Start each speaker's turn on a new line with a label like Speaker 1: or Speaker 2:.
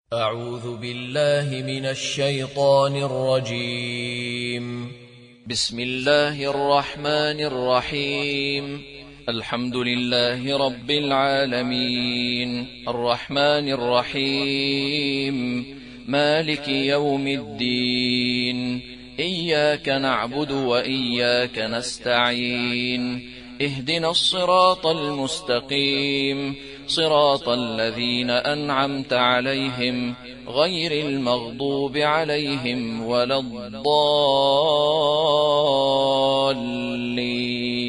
Speaker 1: أعوذ بالله من الشيطان الرجيم.
Speaker 2: بسم الله الرحمن الرحيم. الحمد لله رب العالمين، الرحمن الرحيم، مالك يوم الدين. إياك نعبد وإياك نستعين. اهدنا الصراط المستقيم، صراط الذين أنعمت عليهم غير المغضوب عليهم ولا الضالين.